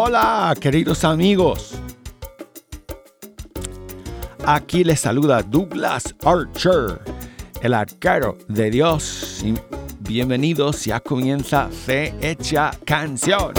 Hola, queridos amigos. Aquí les saluda Douglas Archer, el arquero de Dios. Y bienvenidos, ya comienza Fe Hecha Canción.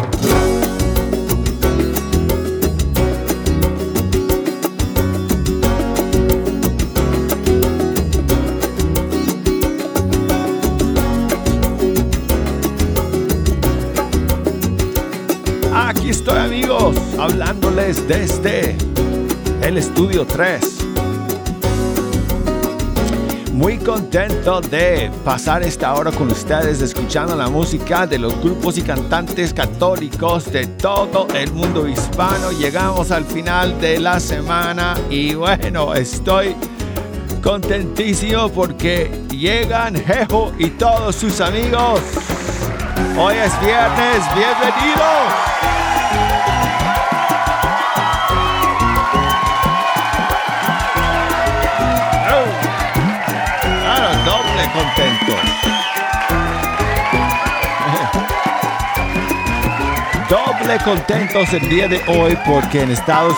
Aquí estoy, amigos, hablándoles desde el Estudio 3. Muy contento de pasar esta hora con ustedes escuchando la música de los grupos y cantantes católicos de todo el mundo hispano. Llegamos al final de la semana y bueno, estoy contentísimo porque llegan Jejo y todos sus amigos. Hoy es viernes, bienvenidos. Doble contentos. Doble contentos el día de hoy porque en Estados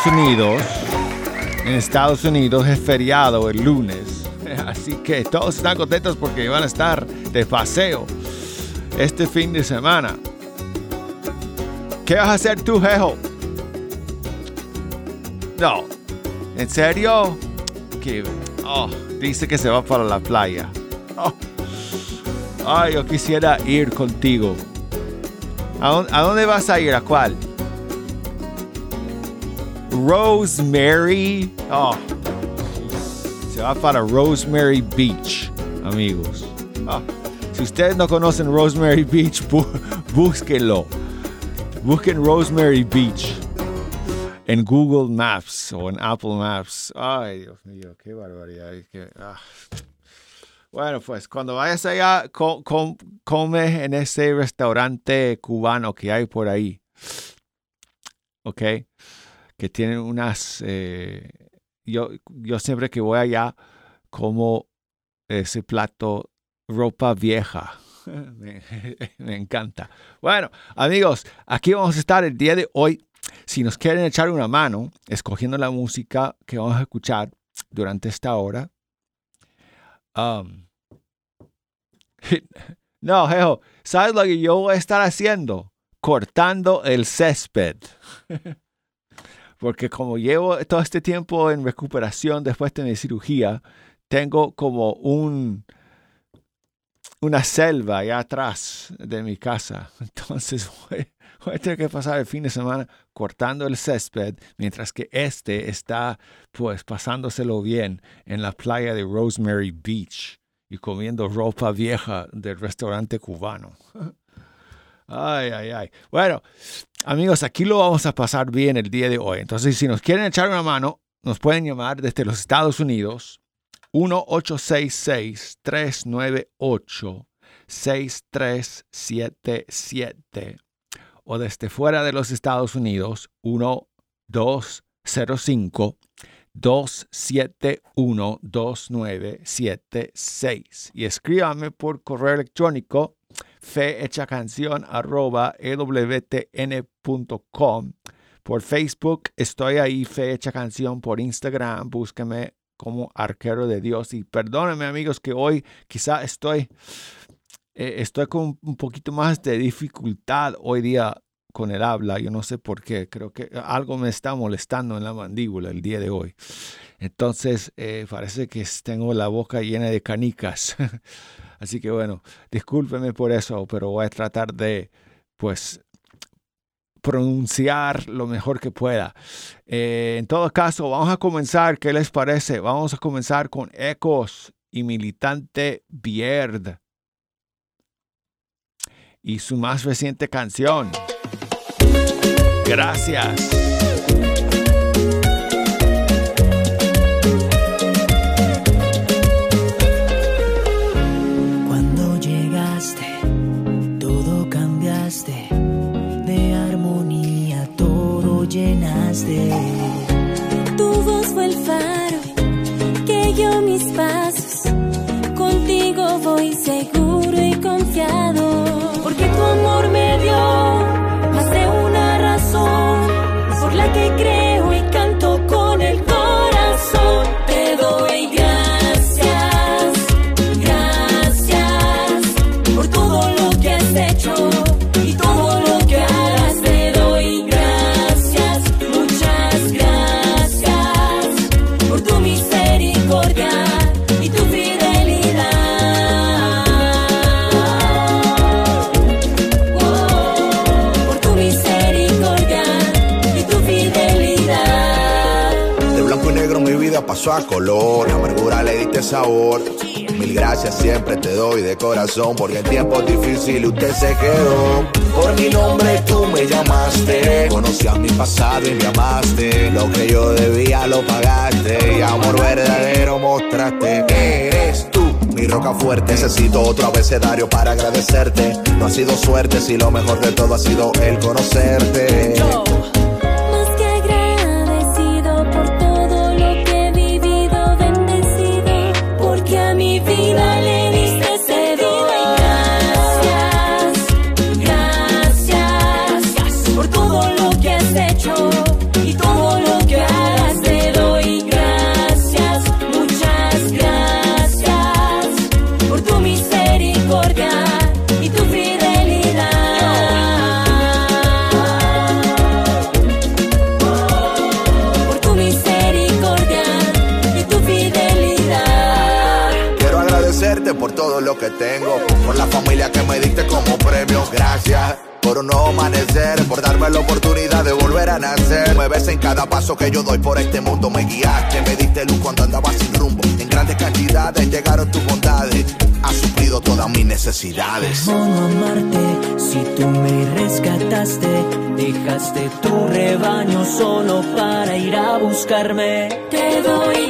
Unidos es feriado el lunes. Así que todos están contentos porque van a estar de paseo este fin de semana. ¿Qué vas a hacer tú, Jejo? No. ¿En serio? ¿Qué? Dice que se va para la playa. Ay, yo quisiera ir contigo. ¿A dónde vas a ir? ¿A cuál? Rosemary. Se va para Rosemary Beach, amigos. Si ustedes no conocen Rosemary Beach, búsquenlo. Busquen Rosemary Beach en Google Maps o en Apple Maps. Ay, Dios mío, qué barbaridad. Bueno, pues cuando vayas allá, come en ese restaurante cubano que hay por ahí. ¿Ok? Que tienen unas... Yo siempre que voy allá, como ese plato ropa vieja. Me encanta. Bueno, amigos, aquí vamos a estar el día de hoy. Si nos quieren echar una mano escogiendo la música que vamos a escuchar durante esta hora. No, Jejo, ¿sabes lo que yo voy a estar haciendo? Cortando el césped. Porque como llevo todo este tiempo en recuperación después de mi cirugía, tengo como una selva allá atrás de mi casa. Entonces voy a tener que pasar el fin de semana cortando el césped, mientras que está pues pasándoselo bien en la playa de Rosemary Beach y comiendo ropa vieja del restaurante cubano. Ay. Bueno, amigos, aquí lo vamos a pasar bien el día de hoy. Entonces, si nos quieren echar una mano, nos pueden llamar desde los Estados Unidos 1-866-398-6377 o desde fuera de los Estados Unidos 1-205-271-2976 y escríbame por correo electrónico fehechacancion@ewtn.com. Por Facebook estoy ahí, Fe Hecha Canción. Por Instagram búsqueme como Arquero de Dios. Y perdónenme, amigos, que hoy quizá estoy con un poquito más de dificultad hoy día con el habla. Yo no sé por qué. Creo que algo me está molestando en la mandíbula el día de hoy. Entonces, parece que tengo la boca llena de canicas. Así que bueno, discúlpenme por eso, pero voy a tratar de, pues, pronunciar lo mejor que pueda. En todo caso, vamos a comenzar. ¿Qué les parece? Vamos a comenzar con Ecos y Militante Bierd y su más reciente canción. Gracias. Cuando llegaste, todo cambiaste. De armonía todo llenaste. Tu voz fue el faro que guió mis pasos. Contigo voy seguro y confiado, porque tu amor me dio más de una razón más color, la amargura le diste sabor. Mil gracias siempre te doy de corazón, porque en tiempos difíciles usted se quedó. Por mi nombre tú me llamaste, conocías mi pasado y me amaste. Lo que yo debía lo pagaste, y amor verdadero mostraste. Eres tú mi roca fuerte, necesito otro abecedario para agradecerte. No ha sido suerte si lo mejor de todo ha sido el conocerte. Más que agradecido por todo lo que he vivido, bendecido, porque a mi vida le diste ese doy. Gracias por todo lo que has hecho y todo lo que harás. Te doy gracias, muchas gracias por tu misericordia y tu fidelidad. Por tu misericordia y tu fidelidad. Quiero agradecerte por todo lo que tengo, por la familia que me diste como premio. Gracias por un nuevo amanecer, por darme la oportunidad de volver a nacer. Me ves en cada paso que yo doy por este mundo. Me guiaste, me diste luz cuando andaba sin rumbo. En grandes cantidades llegaron tus bondades. Has suplido todas mis necesidades. ¿Cómo no amarte si tú me rescataste? Dejaste tu rebaño solo para ir a buscarme. Te doy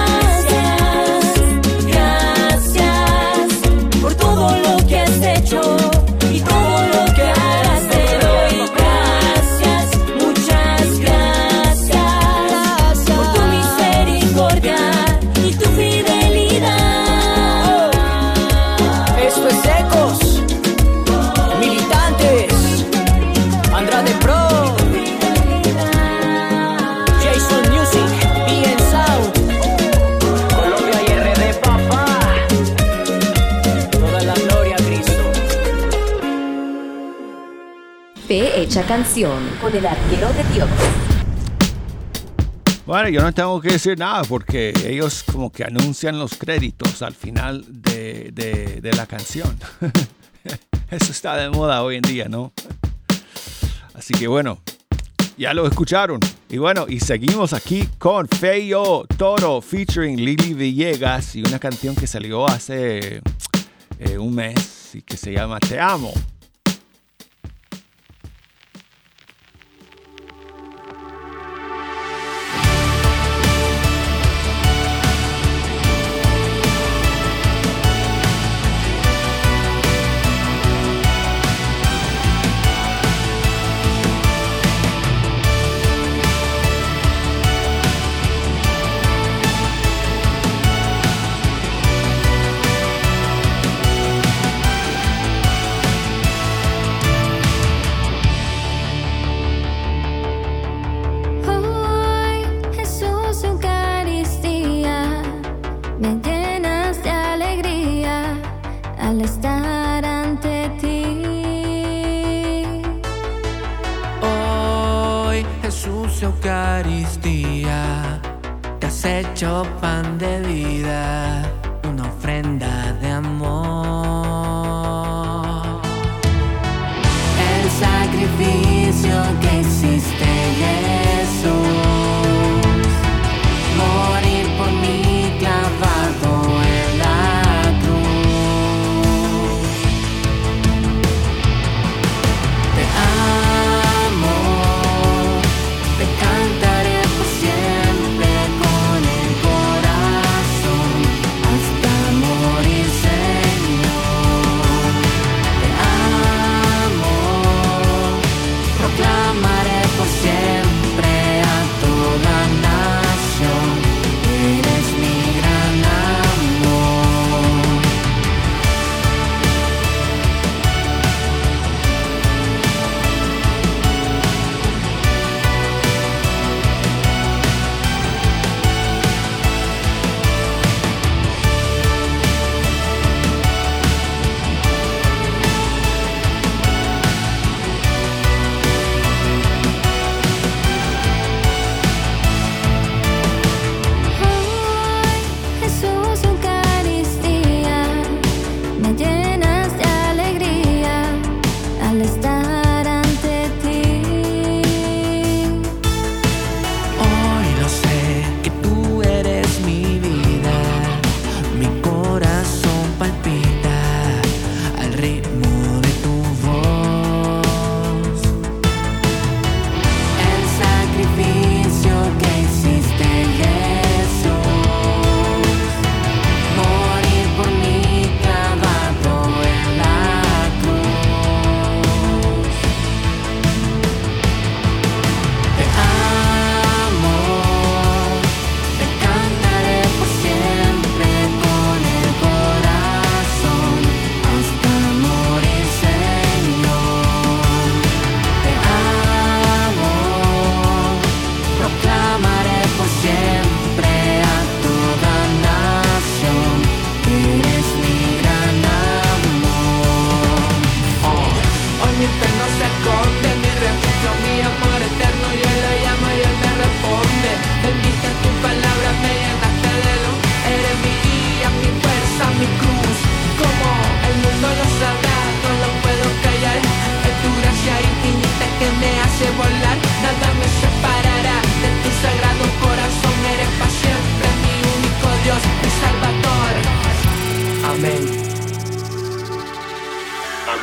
gracias por todo lo que has hecho y todo lo que harás. Te doy gracias, muchas gracias por tu misericordia y tu fidelidad. Esto es Ecos, Militantes, Andrade Pro, Jason Music, BN Sound, Colombia y RD papá. Toda la gloria a Cristo. Fe Hecha Canción con el arquero de Dios. Bueno, yo no tengo que decir nada porque ellos como que anuncian los créditos al final de la canción. Eso está de moda hoy en día, ¿no? Así que bueno, ya lo escucharon. Y bueno, y seguimos aquí con Feyo Toro featuring Lili Villegas y una canción que salió hace un mes y que se llama Te Amo. Hoy, Jesús, Eucaristía, me llenas de alegría al estar ante ti. Hoy, Jesús, Eucaristía, te has hecho pan de vida, una ofrenda de amor. El sacrificio que hiciste, Jesús, morir por mí clavado en la cruz. Te amo, te cantaré por siempre con el corazón.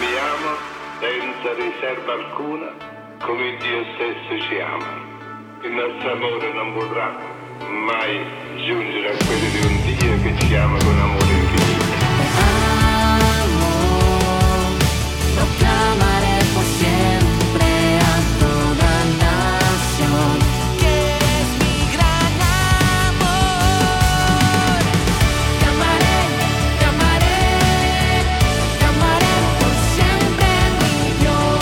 mi ama senza riserva alcuna, come Dio stesso ci ama. Il nostro amore non potrà mai giungere a quello di un Dio che ci ama con amore infinito. Lo clamaré por siempre a toda nación, que es mi gran amor. Te amaré, te amaré, te amaré por siempre, mi Dios.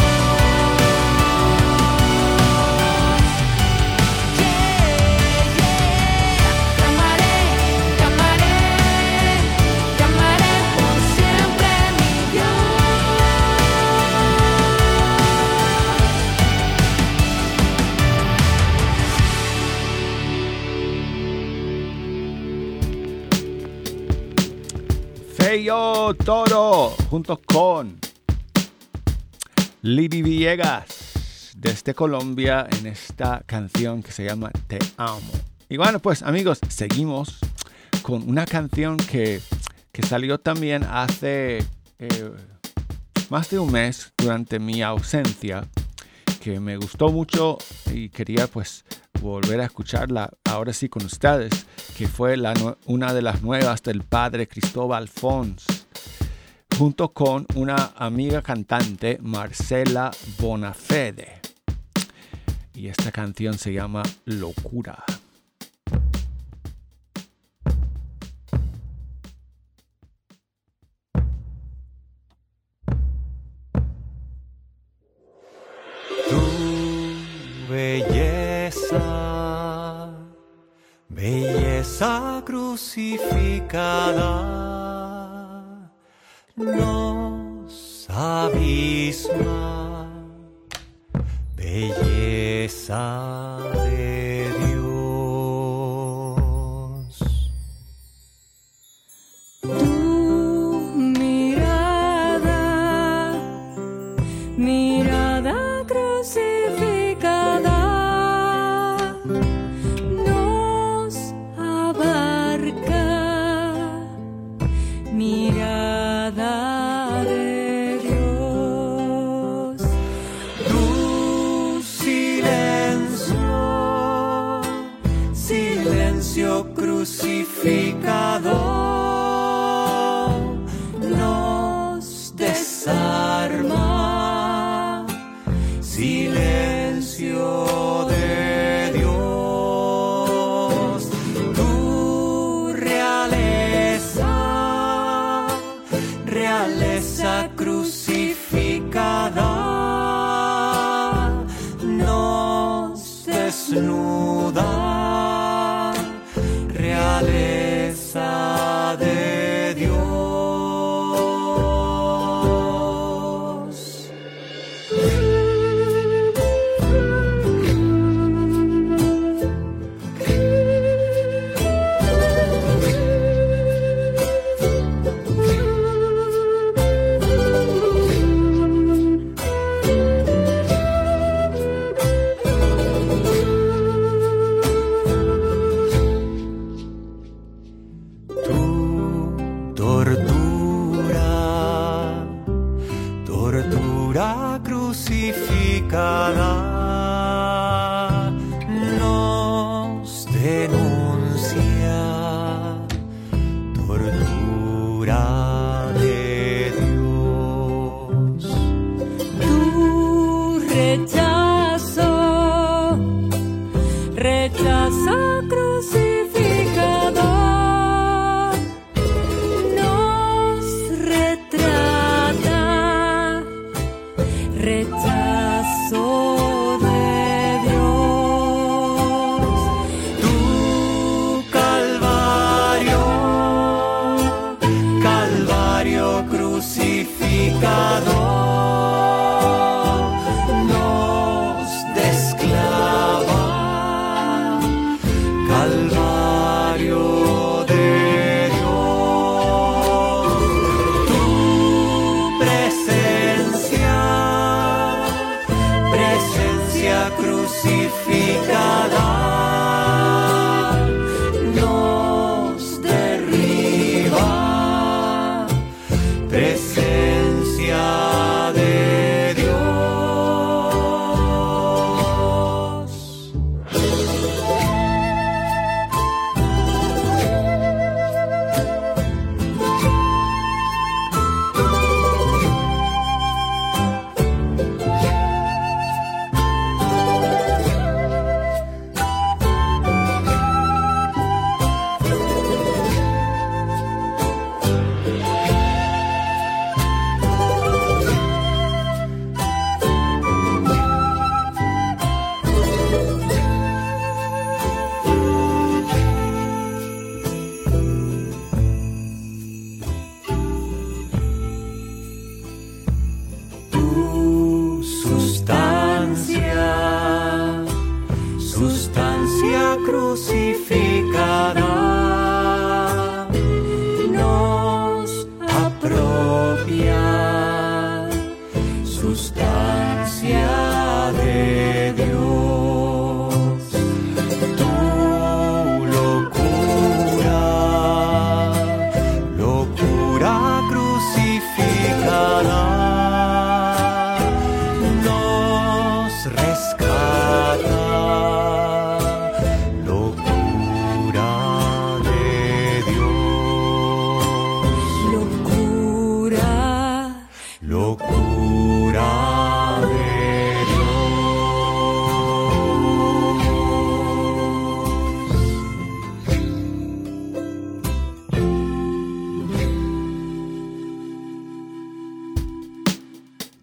Te amaré, te amaré, te amaré por siempre, mi Dios. Feyo Toro, junto con Lidi Villegas, desde Colombia, en esta canción que se llama Te Amo. Y bueno, pues amigos, seguimos con una canción que salió también hace más de un mes durante mi ausencia, que me gustó mucho y quería pues volver a escucharla ahora sí con ustedes, que fue una de las nuevas del padre Cristóbal Fons, junto con una amiga cantante, Marcela Bonafede. Y esta canción se llama Locura. Belleza crucificada nos abisma, belleza de Dios. Tu mirada, mirada crucificada, nos abarca, mirada de Dios. Tu silencio, silencio crucificado, nos desarma, silencio de Dios. Tu realeza, realeza crucificada, nos desnuda, realeza de Dios. Tu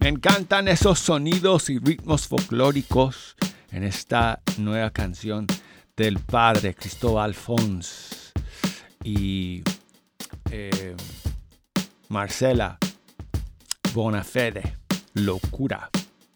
Me encantan esos sonidos y ritmos folclóricos en esta nueva canción del padre Cristóbal Fons y Marcela Bonafede, Locura.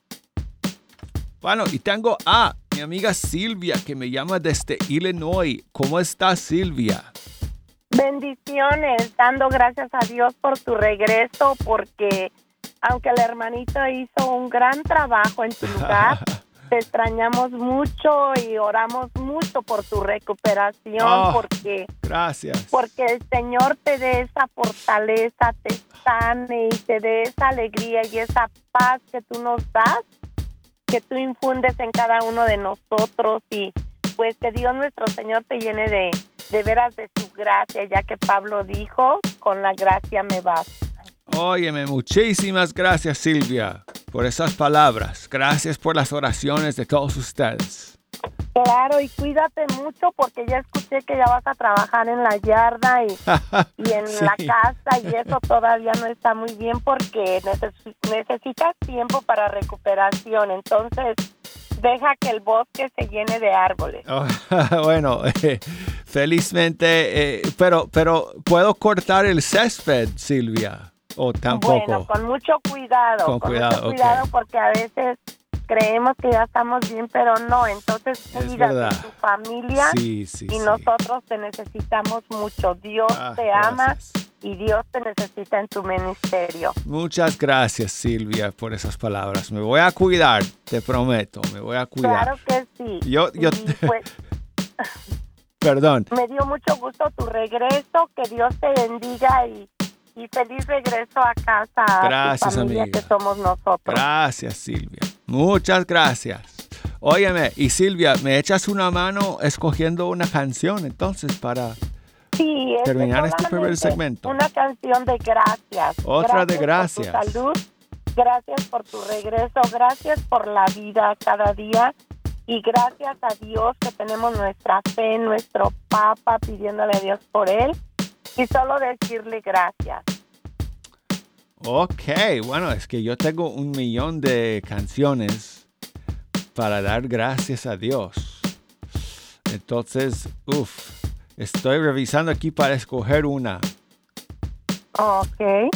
Bueno, y tengo a mi amiga Silvia que me llama desde Illinois. ¿Cómo estás, Silvia? Bendiciones, dando gracias a Dios por tu regreso, porque aunque el hermanito hizo un gran trabajo en tu lugar, te extrañamos mucho y oramos mucho por tu recuperación, gracias. Porque el Señor te dé esa fortaleza, te sane y te dé esa alegría y esa paz que tú nos das, que tú infundes en cada uno de nosotros, y pues que Dios nuestro Señor te llene de veras de su gracia, ya que Pablo dijo, con la gracia me basta. Óyeme, muchísimas gracias, Silvia, por esas palabras. Gracias por las oraciones de todos ustedes. Claro, y cuídate mucho, porque ya escuché que ya vas a trabajar en la yarda y en Sí. la casa, y eso todavía no está muy bien porque necesitas tiempo para recuperación. Entonces, deja que el bosque se llene de árboles. Bueno, felizmente, pero ¿puedo cortar el césped, Silvia? ¿O tampoco? Bueno, con mucho cuidado. Con cuidado, mucho cuidado, ok. porque a veces creemos que ya estamos bien, pero no. Entonces, cuídate verdad. de tu familia, Sí, y nosotros te necesitamos mucho. Dios te ama gracias. y Dios te necesita en tu ministerio. Muchas gracias, Silvia, por esas palabras. Me voy a cuidar, te prometo, me voy a cuidar. Claro que sí. Yo Y pues, perdón. me dio mucho gusto tu regreso. Que Dios te bendiga y feliz regreso a casa. Gracias, a tu familia, amiga. que somos nosotros. Gracias, Silvia. Muchas gracias. Óyeme, y Silvia, ¿me echas una mano escogiendo una canción entonces para Sí, terminar este solamente primer segmento? Una canción de gracias. Otra de gracias. Por tu salud, gracias por tu regreso, gracias por la vida cada día, y gracias a Dios que tenemos nuestra fe en nuestro Papa, pidiéndole a Dios por él, y solo decirle gracias. Ok, bueno, es que yo tengo 1,000,000 de canciones para dar gracias a Dios. Entonces, estoy revisando aquí para escoger una. Ok.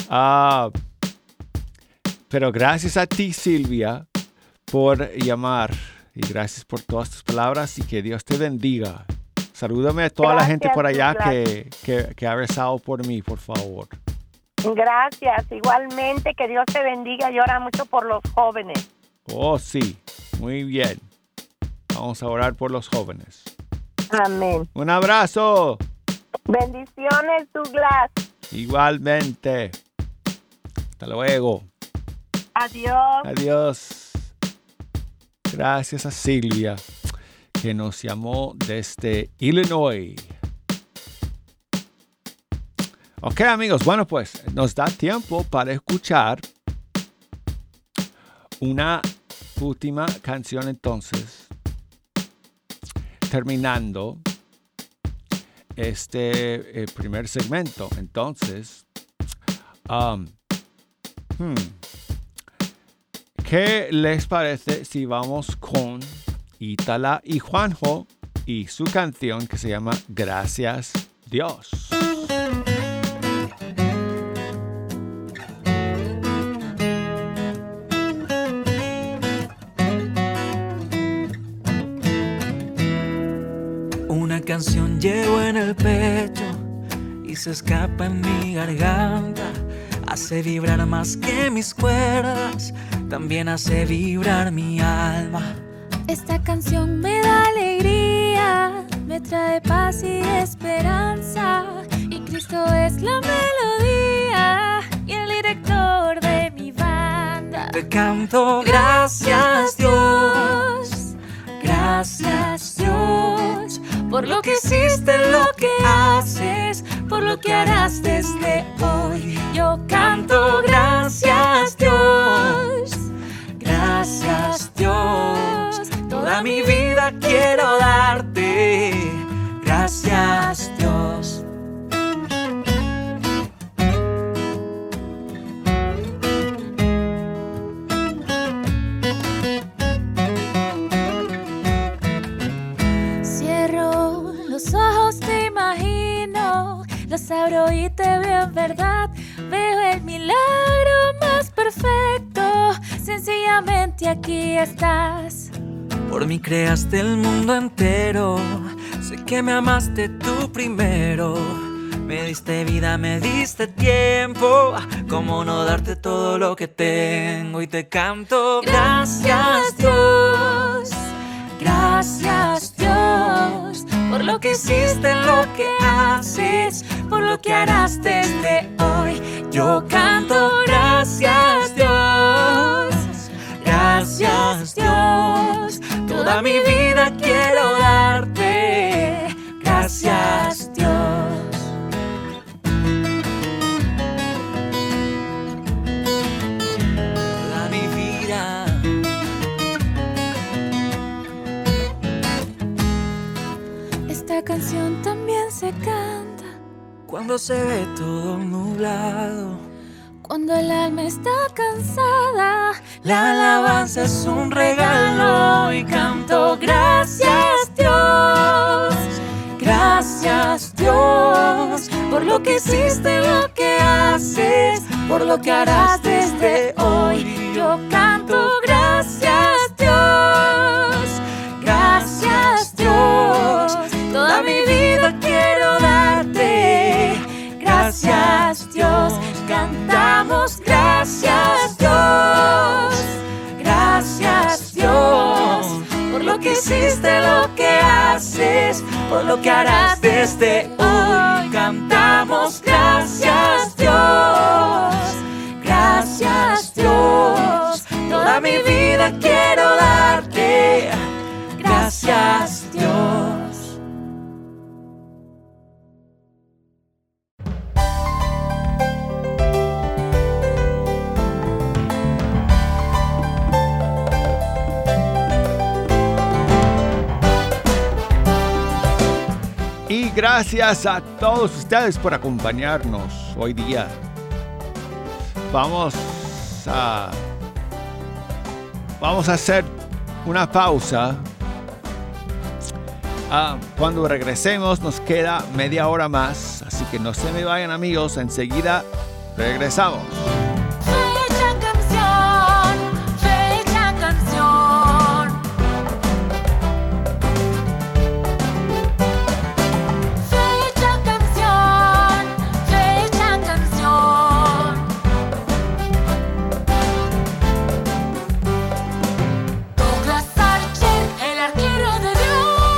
Pero gracias a ti, Silvia, por llamar, y gracias por todas tus palabras, y que Dios te bendiga. Salúdame a toda la gente por allá que ha rezado por mí, por favor. Gracias, igualmente, que Dios te bendiga, y ora mucho por los jóvenes. Oh, sí, muy bien. Vamos a orar por los jóvenes. Amén. Un abrazo. Bendiciones, Douglas. Igualmente. Hasta luego. Adiós. Adiós. Gracias a Silvia, que nos llamó desde Illinois. Ok, amigos, bueno, pues nos da tiempo para escuchar una última canción entonces, terminando este primer segmento. Entonces, ¿qué les parece si vamos con Ítala y Juanjo y su canción que se llama Gracias Dios? Una canción llevo en el pecho y se escapa en mi garganta. Hace vibrar más que mis cuerdas, también hace vibrar mi alma. Esta canción me da alegría, me trae paz y esperanza. Y Cristo es la melodía y el director de mi banda. Te canto gracias Dios, gracias Dios, por lo que hiciste, lo que haces, por lo que harás desde hoy. Yo canto gracias Dios, gracias Dios, toda mi vida quiero darte gracias Dios. abro y te veo en verdad. Veo el milagro más perfecto. Sencillamente aquí estás. Por mí creaste el mundo entero. Sé que me amaste tú primero. Me diste vida, me diste tiempo. ¿Cómo no darte todo lo que tengo? Y te canto: gracias Dios, gracias Dios, por lo que hiciste, lo que haces, por lo que harás desde hoy. Yo canto: gracias Dios, gracias Dios. Toda mi vida quiero darte gracias Dios. Toda mi vida. Esta canción también se canta Cuando se ve todo nublado, cuando el alma está cansada. la alabanza es un regalo y canto: gracias Dios, gracias Dios, por lo que hiciste, lo que haces, por lo que harás desde hoy. Yo canto: gracias Dios, gracias Dios. Toda mi vida quiero darte gracias Dios. Cantamos: gracias Dios, gracias Dios, por lo que hiciste, lo que haces, por lo que harás desde hoy. Cantamos: gracias Dios, gracias Dios. Toda mi vida quiero darte gracias Dios. Y gracias a todos ustedes por acompañarnos hoy día. Vamos a hacer una pausa. Cuando regresemos nos queda media hora más, así que no se me vayan, amigos, enseguida regresamos. Fecha canción, fecha canción. Fecha canción, fecha canción. Douglas Archer, el arquero de Dios.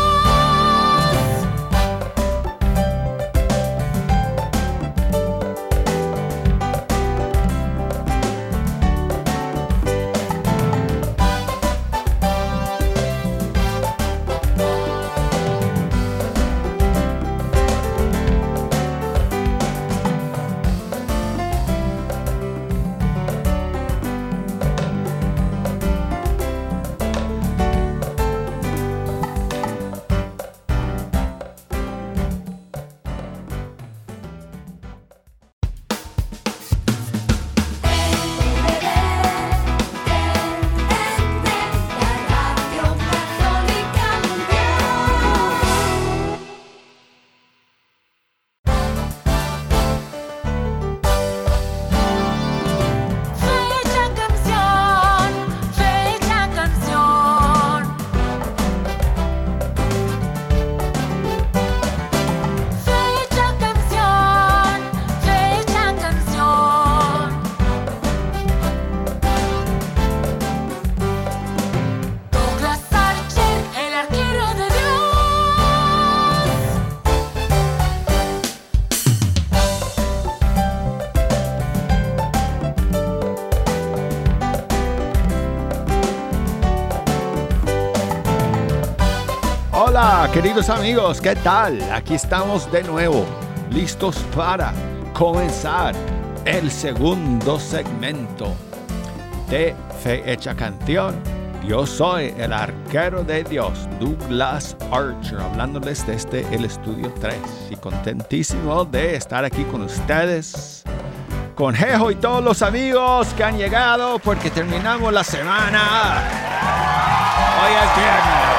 Hola, queridos amigos, ¿qué tal? Aquí estamos de nuevo, listos para comenzar el segundo segmento de Fe Hecha Canción. Yo soy el arquero de Dios, Douglas Archer, hablándoles desde el estudio 3 y contentísimo de estar aquí con ustedes, con Jejo y todos los amigos que han llegado porque terminamos la semana. Hoy es viernes.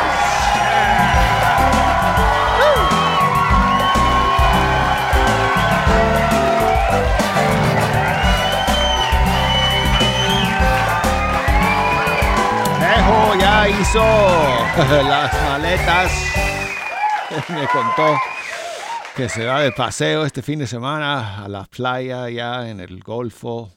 hizo las maletas. Me contó que se va de paseo este fin de semana a la playa ya en el Golfo.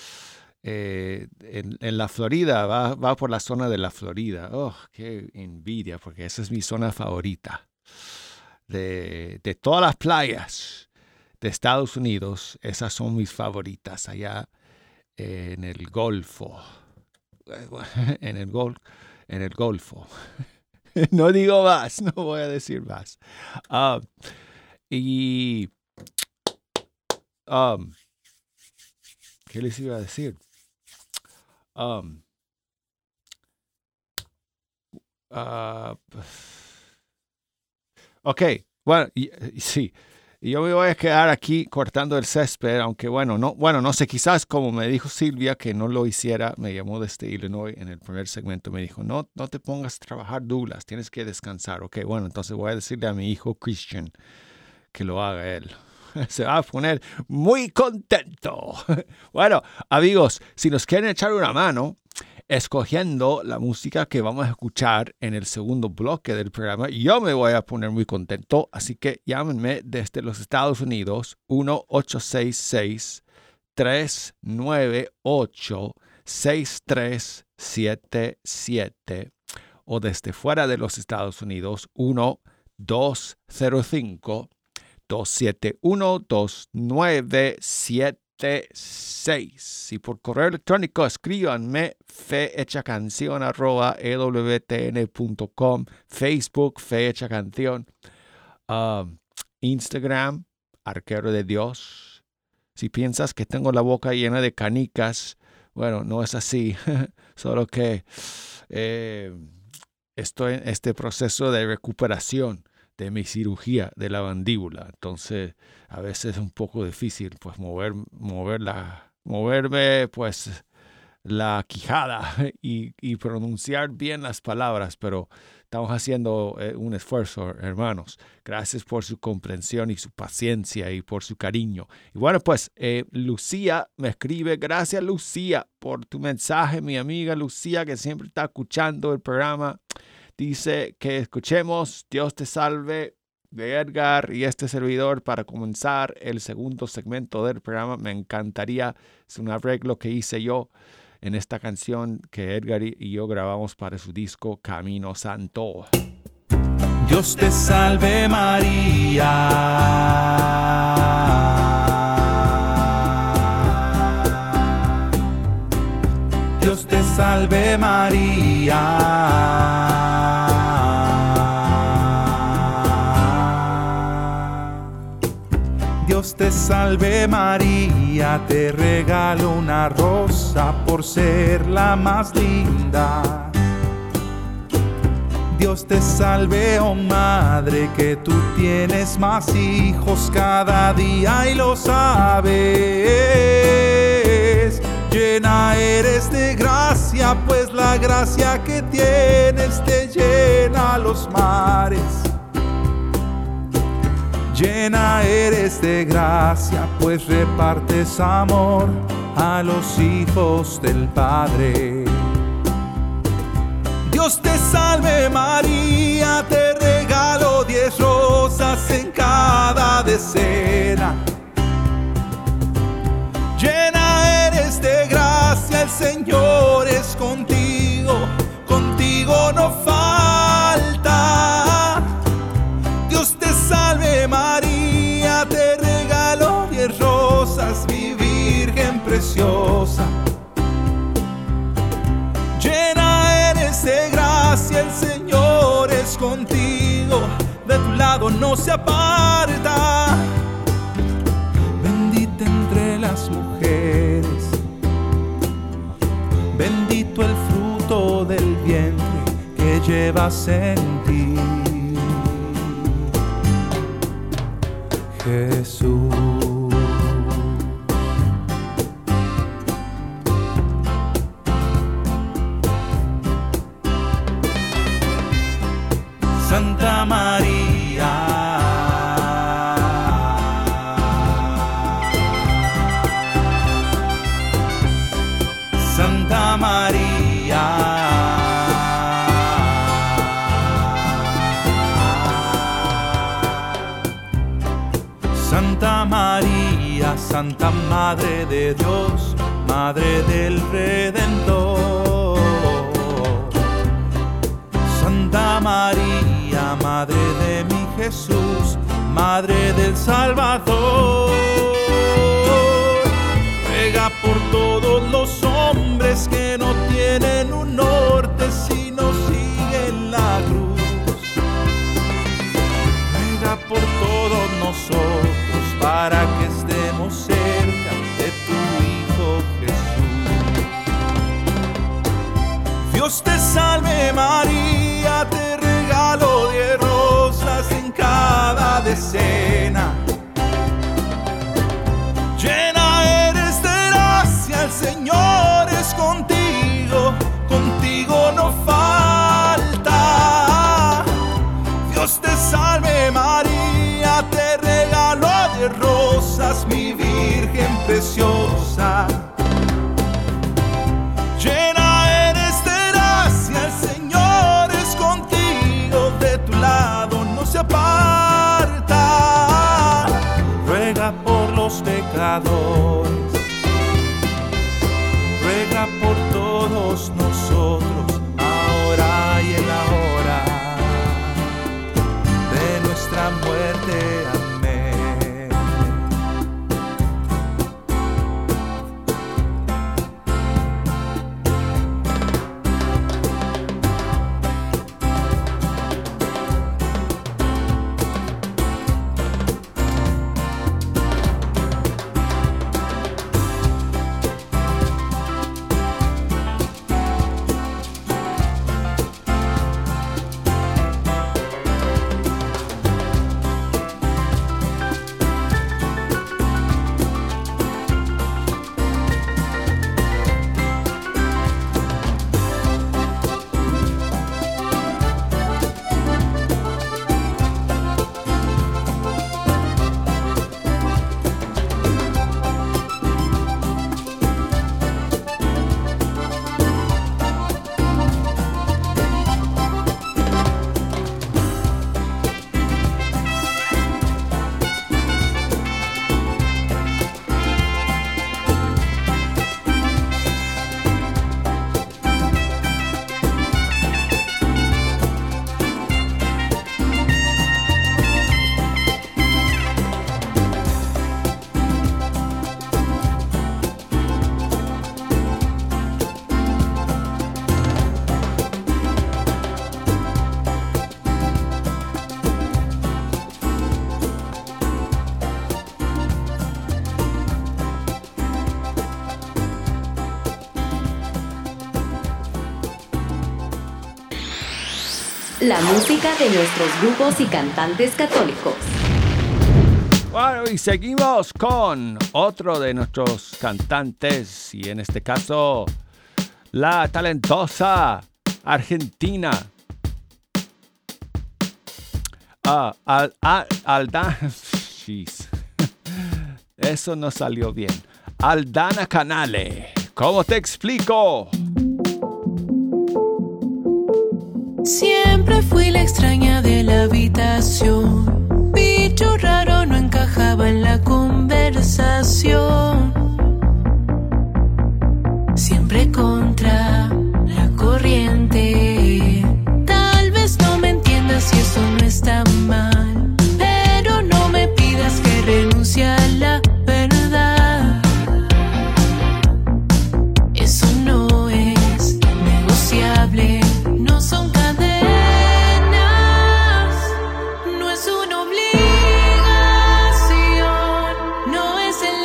En la Florida, va por la zona de la Florida. Oh, qué envidia, porque esa es mi zona favorita. De todas las playas de Estados Unidos, esas son mis favoritas allá en el Golfo. En el Golfo. No digo más, no voy a decir más. ¿Qué les iba a decir? Ok, bueno, sí. Yo me voy a quedar aquí cortando el césped, aunque no sé, quizás como me dijo Silvia que no lo hiciera, me llamó desde Illinois en el primer segmento, me dijo, no te pongas a trabajar, Douglas, tienes que descansar. Ok, bueno, entonces voy a decirle a mi hijo Christian que lo haga él. Se va a poner muy contento. Bueno, amigos, si nos quieren echar una mano escogiendo la música que vamos a escuchar en el segundo bloque del programa, yo me voy a poner muy contento. Así que llámenme desde los Estados Unidos 1-866-398-6377 o desde fuera de los Estados Unidos 1-205-271-2976. Y por correo electrónico escríbanme fehechacancion@ewtn.com, Facebook fehechacanción, Instagram Arquero de Dios. Si piensas que tengo la boca llena de canicas, bueno, no es así, solo que estoy en este proceso de recuperación de mi cirugía de la mandíbula. Entonces, a veces es un poco difícil pues moverme pues la quijada y pronunciar bien las palabras, pero estamos haciendo un esfuerzo, hermanos. Gracias por su comprensión y su paciencia y por su cariño. Y bueno, pues Lucía me escribe. Gracias, Lucía, por tu mensaje, mi amiga Lucía, que siempre está escuchando el programa. Dice que escuchemos Dios te salve de Edgar y este servidor para comenzar el segundo segmento del programa. Me encantaría, es un arreglo que hice yo en esta canción que Edgar y yo grabamos para su disco Camino Santo. Dios te salve María, Dios te salve María. Dios te salve María, te regalo una rosa por ser la más linda. Dios te salve, oh madre, que tú tienes más hijos cada día y lo sabes. Llena eres de gracia, pues la gracia que tienes te llena los mares. Llena eres de gracia, pues repartes amor a los hijos del Padre. Dios te salve María, te regalo 10 rosas en cada decena. Llena eres de gracia, el Señor es contigo, contigo no falta. Dios te salve María, te regalo 10 rosas, mi Virgen preciosa. Llena eres de gracia, el Señor es contigo, de tu lado no se aparta. Bendita entre las mujeres, bendito el fruto del vientre que llevas en ti, Jesús. Santa María, Santa María, Santa Madre de Dios, Madre del Redentor. Santa María, Madre de mi Jesús, Madre del Salvador. Ruega por todos los hombres que no tienen un norte sino siguen la cruz. Ruega por todos nosotros para que estemos cerca de tu Hijo Jesús. Dios te salve María, te regalo 10 rosas en cada decena. Llena eres de gracia, el Señor es contigo, contigo no falta. Dios te salve María, te regalo 10 rosas, mi Virgen preciosa. Llena eres de gracia, el Señor es contigo, de tu lado no se aparta. Ruega por los pecadores, ruega por todos nosotros, ahora y en la hora de nuestra muerte. Amén. La música de nuestros grupos y cantantes católicos. Bueno, y seguimos con otro de nuestros cantantes, y en este caso, la talentosa argentina Aldana. Jeez. Eso no salió bien. Aldana Canale. ¿Cómo te explico? Siempre fui la extraña de la habitación. Bicho raro no encajaba en la conversación. Siempre contra la corriente. Tal vez no me entiendas y eso no está mal, pero no me pidas que renuncie a la verdad. Eso no es negociable. No son cadenas, no es una obligación, no es el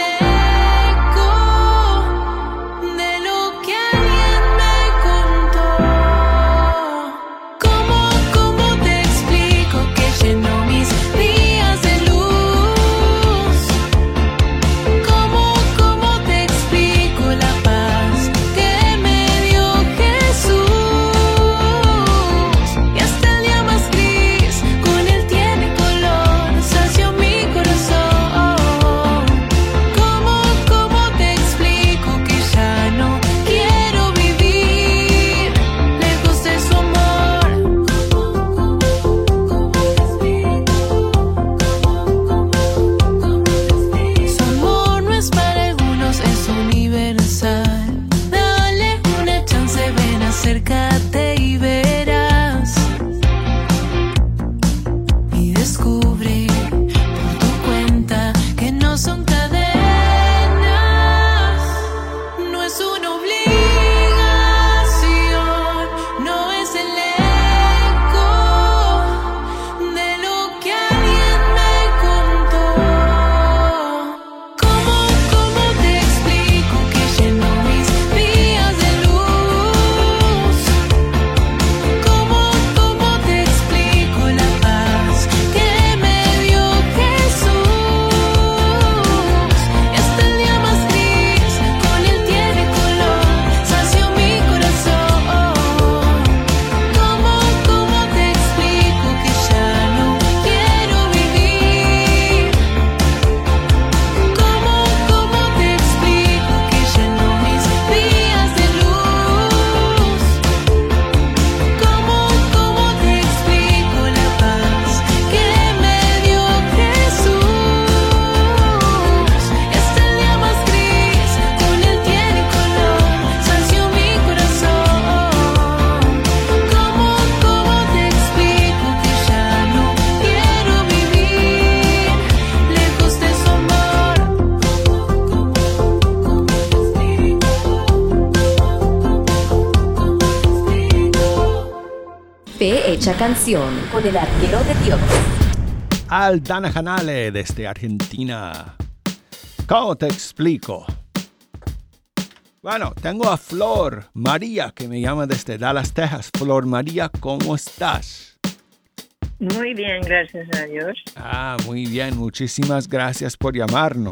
Hecha Canción con el arquero de Dios. Aldana Canale desde Argentina. ¿Cómo te explico? Bueno, tengo a Flor María que me llama desde Dallas, Texas. Flor María, ¿cómo estás? Muy bien, gracias a Dios. Muy bien. Muchísimas gracias por llamarnos.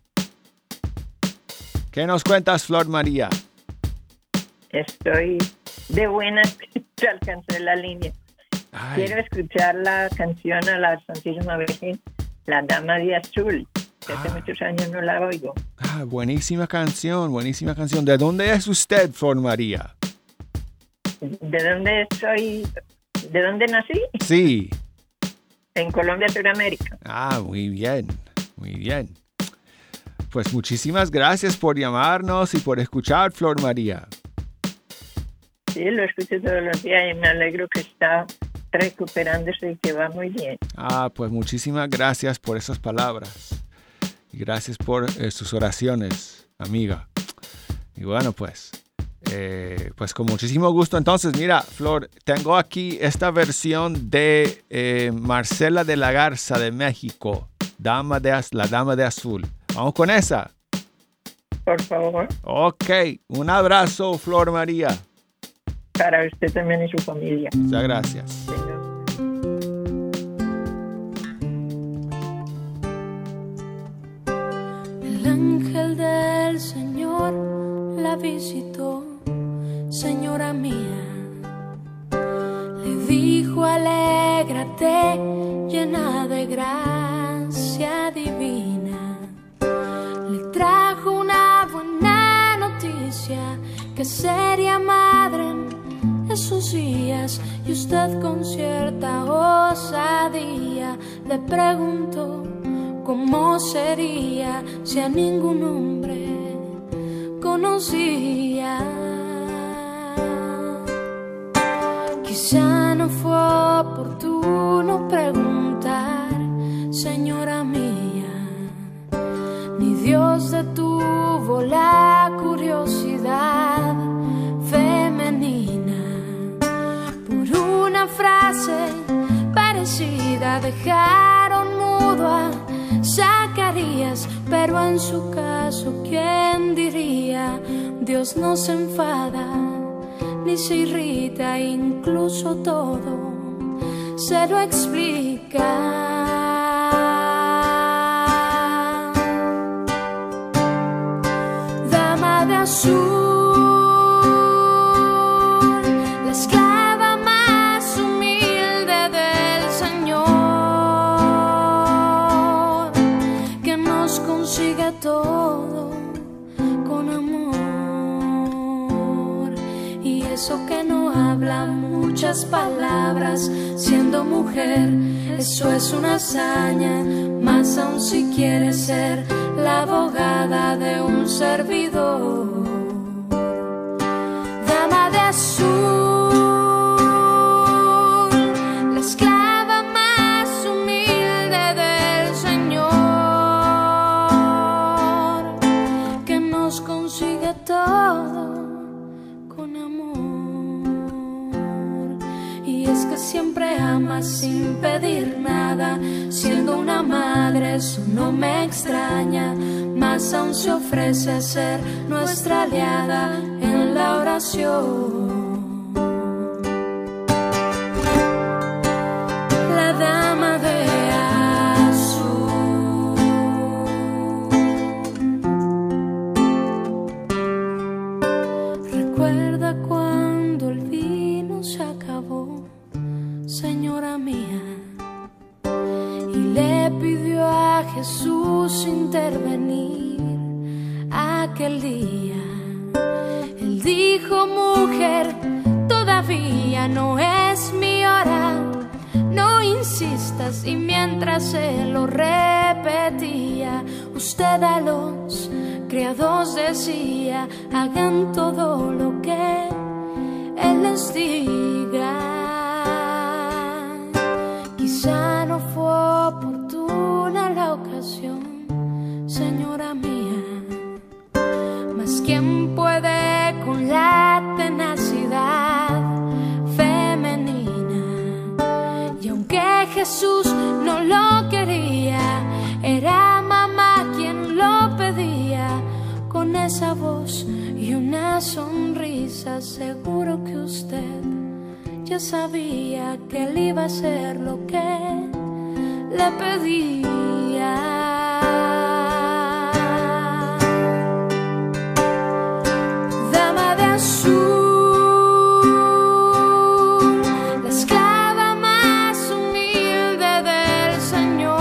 ¿Qué nos cuentas, Flor María? Estoy de buenas que alcancé la línea. Quiero escuchar la canción a la Santísima Virgen, La Dama de Azul. Hace muchos años no la oigo. Buenísima canción, buenísima canción. ¿De dónde es usted, Flor María? ¿De dónde soy? ¿De dónde nací? Sí. En Colombia, Sudamérica. Muy bien, muy bien. Pues muchísimas gracias por llamarnos y por escuchar, Flor María. Sí, lo escucho todos los días y me alegro que está recuperándose y que va muy bien. Pues muchísimas gracias por esas palabras. Y gracias por sus oraciones, amiga. Y bueno, pues con muchísimo gusto. Entonces, mira, Flor, tengo aquí esta versión de Marcela de la Garza de México, La Dama de Azul. Vamos con esa. Por favor. Ok, un abrazo, Flor María. Para usted también y su familia. Muchas gracias. El ángel del Señor la visitó, señora mía. Le dijo: alégrate, llena de gracia divina. Le trajo una buena noticia, que sería madre en esos días. Y usted con cierta osadía le preguntó cómo sería si a ningún hombre conocía. Quizá no fue oportuno preguntar, señora mía, ni Dios detuvo la curiosidad femenina. Por una frase parecida dejaron mudo a Zacarías, pero en su caso, ¿quién diría? Dios no se enfada ni se irrita, incluso todo se lo explica. Dama de azul, la esclava más humilde del Señor, que nos consigue todo con amor. Y eso que no habla muchas palabras, siendo mujer, eso es una hazaña. Más aún si quiere ser la abogada de un servidor. Dama de azul, la esclava más humilde del Señor, que nos consigue todo con amor. Y es que siempre ama sin pedir nada, siendo una madre eso no me extraña. Más aún se ofrece a ser nuestra aliada en la oración. La dama de azul. Recuerda cuando el vino se acabó, señora mía, y le pidió a Jesús intervenir aquel día. Él dijo: mujer, todavía no es mi hora, no insistas. Y mientras se lo repetía, usted a los criados decía: hagan todo lo que Él les diga. Quizá no fue oportuna la ocasión, señora mía, mas ¿quién puede con la tenacidad femenina esa voz y una sonrisa, seguro que usted ya sabía que él iba a hacer lo que le pedía. Dama de azul, la esclava más humilde del Señor,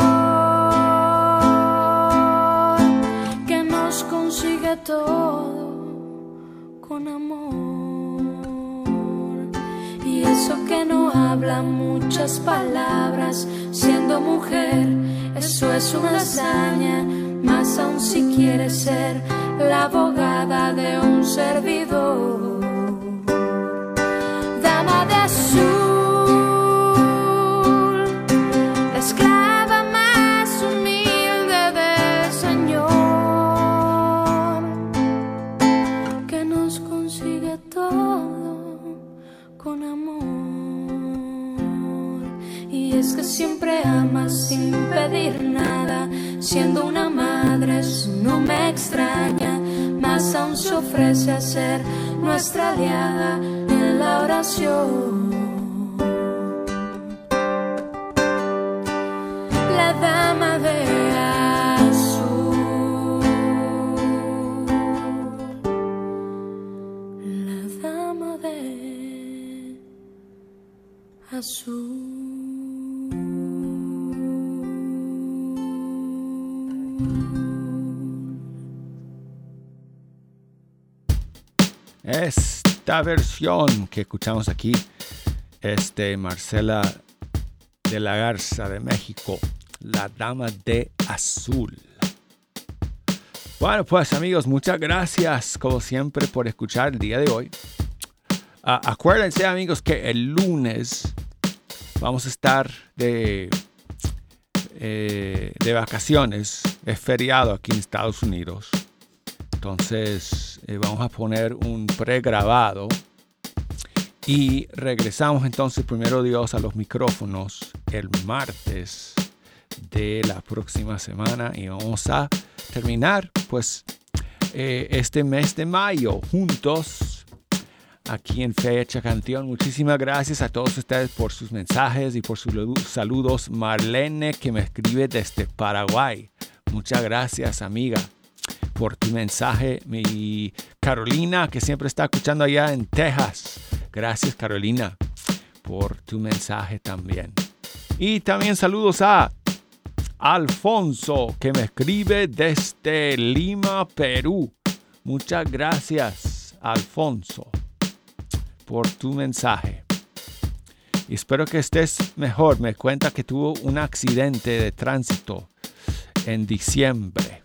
que nos consigue todo con amor. Y eso que no habla muchas palabras, siendo mujer, eso es una hazaña, más aún si quiere ser la abogada de un servidor. Dama de azul, la esclava más humilde del Señor, que nos consigue todo con amor. Y es que siempre ama sin pedir nada, siendo una madre eso no me extraña, más aún se ofrece a ser nuestra aliada en la oración. La dama de azul, la dama de azul. Esta versión que escuchamos aquí es de Marcela de la Garza de México, La Dama de Azul. Bueno, pues amigos, muchas gracias como siempre por escuchar el día de hoy. Acuérdense amigos que el lunes vamos a estar de vacaciones, es feriado aquí en Estados Unidos. Entonces vamos a poner un pregrabado y regresamos entonces primero Dios a los micrófonos el martes de la próxima semana y vamos a terminar pues este mes de mayo juntos aquí en Fecha Canción. Muchísimas gracias a todos ustedes por sus mensajes y por sus saludos. Marlene, que me escribe desde Paraguay, muchas gracias amiga por tu mensaje. Mi Carolina, que siempre está escuchando allá en Texas. Gracias, Carolina, por tu mensaje también. Y también saludos a Alfonso, que me escribe desde Lima, Perú. Muchas gracias, Alfonso, por tu mensaje. Y espero que estés mejor. Me cuenta que tuvo un accidente de tránsito en diciembre.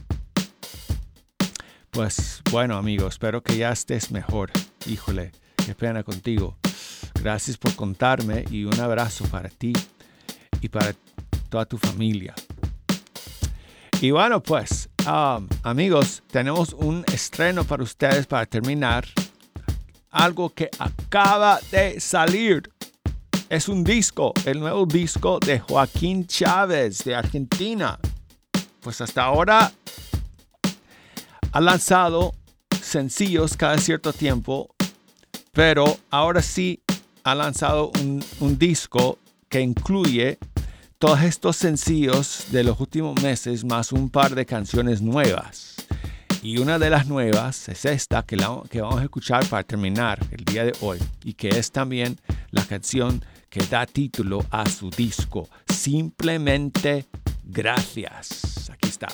Pues bueno, amigo, espero que ya estés mejor. Híjole, qué pena contigo. Gracias por contarme y un abrazo para ti y para toda tu familia. Y bueno, pues, amigos, tenemos un estreno para ustedes para terminar. Algo que acaba de salir. Es un disco, el nuevo disco de Joaquín Chávez de Argentina. Pues hasta ahora ha lanzado sencillos cada cierto tiempo, pero ahora sí ha lanzado un disco que incluye todos estos sencillos de los últimos meses más un par de canciones nuevas. Y una de las nuevas es esta que vamos a escuchar para terminar el día de hoy y que es también la canción que da título a su disco, Simplemente Gracias. Aquí está.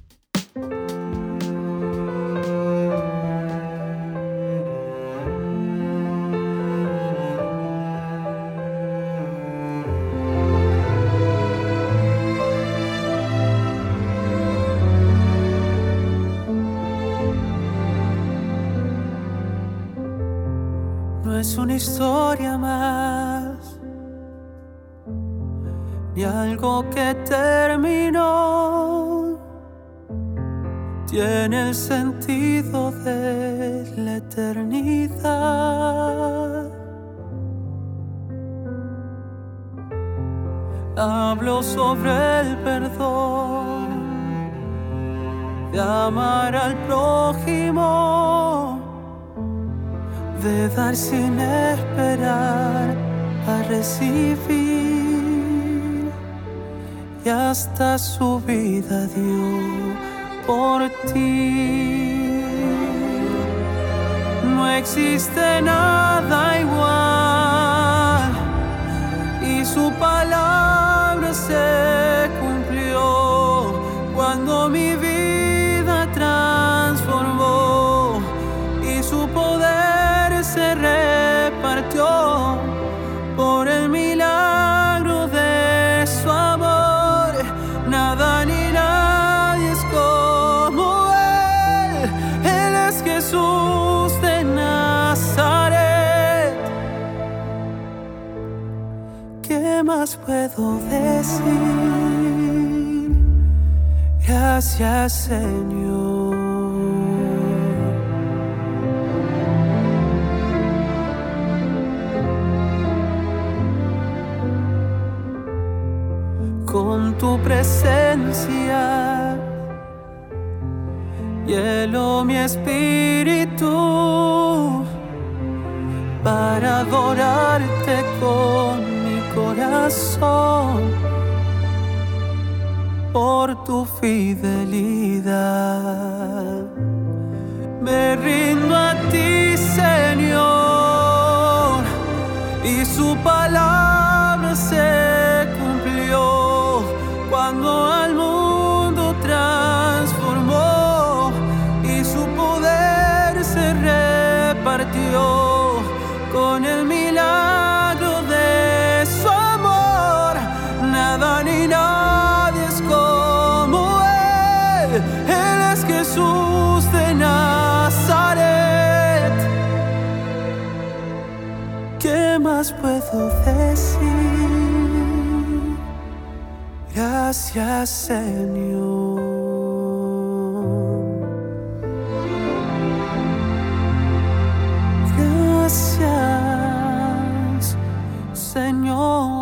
No es una historia más, ni algo que terminó. Tiene el sentido de la eternidad. Hablo sobre el perdón de amar al prójimo, de dar sin esperar a recibir, y hasta su vida dio por ti. No existe nada igual, y su palabra se cumplió cuando mi vida transformó y su poder se repartió por el milagro de su amor. Nada ni nadie es como Él. Él es Jesús de Nazaret. ¿Qué más puedo decir? Gracias, Señor. Con tu presencia hielo mi espíritu para adorarte con mi corazón por tu fidelidad. Me rindo a ti, Señor, y su palabra se cumplió cuando al mundo transformó y su poder se repartió con el milagro de su amor. Nada ni nadie es como Él. Él es Jesús de Nazaret. ¿Qué más puedo decir? Gracias, Señor. Gracias, Señor.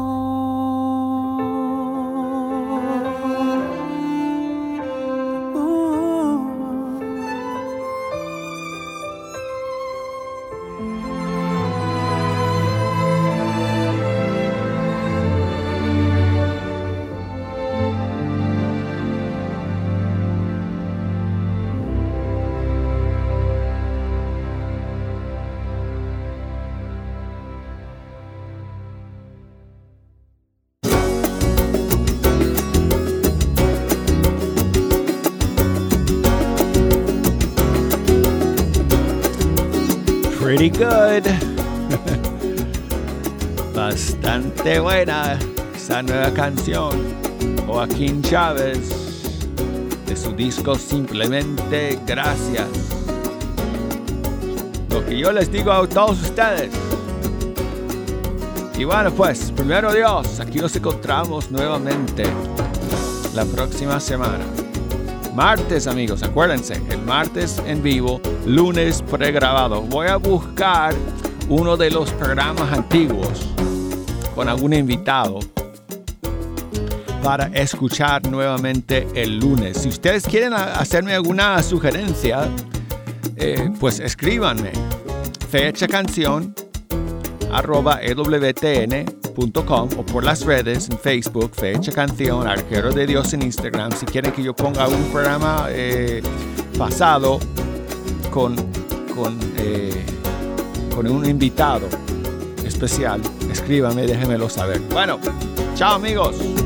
Pretty good. Bastante buena esa nueva canción. Joaquín Chávez, de su disco Simplemente Gracias. Lo que yo les digo a todos ustedes. Y bueno, pues, primero Dios, aquí nos encontramos nuevamente la próxima semana. Martes, amigos, acuérdense, el martes en vivo, lunes pregrabado. Voy a buscar uno de los programas antiguos con algún invitado para escuchar nuevamente el lunes. Si ustedes quieren hacerme alguna sugerencia, pues escríbanme. fechacanción@ewtn.com o por las redes en Facebook, Fecha Canción, Arquero de Dios en Instagram. Si quieren que yo ponga un programa pasado con un invitado especial, escríbanme, déjenmelo saber. Bueno, chao amigos.